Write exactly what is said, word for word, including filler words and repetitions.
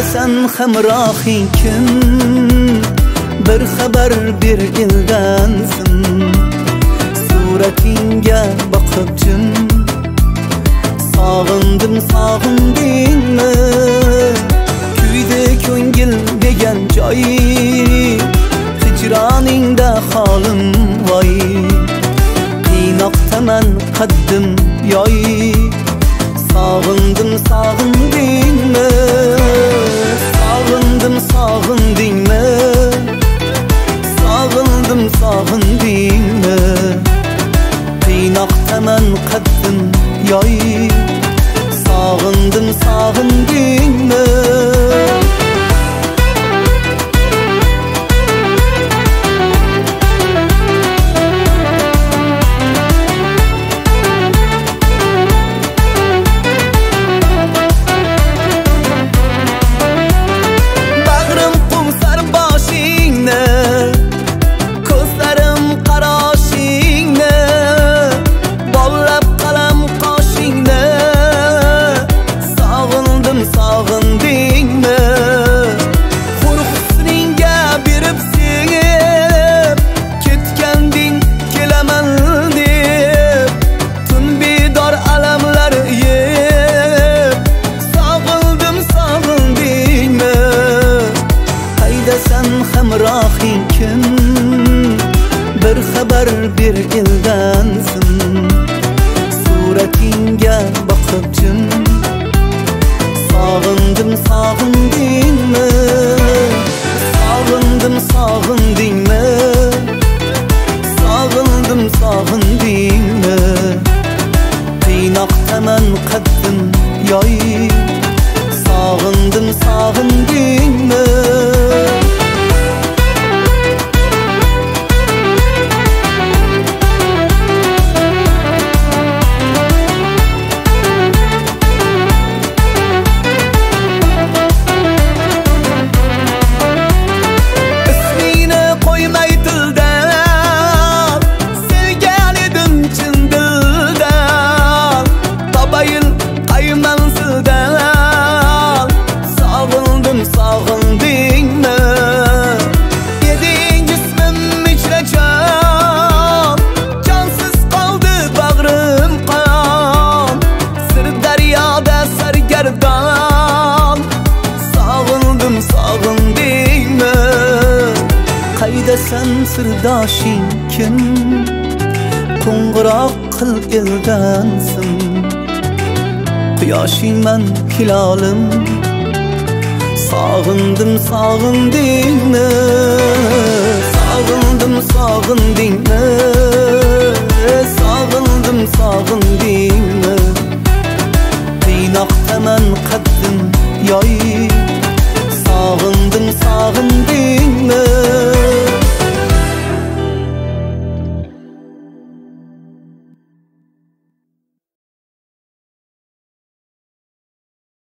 Sen hamrohing kim? Bir xabar bir eldansin. Suratingga boqib jim sog'indim sog'indingmi? Kuydi ko'ngil degan joy, hijroningda holim voy. Qiynoqdaman qaddim yoy, sog'indim sog'indingmi? Sog'indim sog'indingmi? Sog'indim sog'indingmi? Qiynoqdaman qaddim yoy, sog'indim sog'indingmi? Hamrohing kim? Bir xabar bir eldansin. Suratingga boqib jim sog'indim sog'indingmi? Sog'indim sog'indingmi? Sog'indim sog'indingmi? Qiynoqdaman qaddim yoy, sog'indim sog'indingmi? Sog'indingmi? Yeding jismim ichra jon, jonsiz qoldi bag'rim qon. Sir daryoda sargardon, sog'indim sog'indingmi? Qaydasan sirdoshing kim? Qo'ng'iroq qil eldansin. Quyoshingman hilolim, sog'indim sog'indingmi? Sog'indim sog'indingmi? Sog'indim sog'indingmi?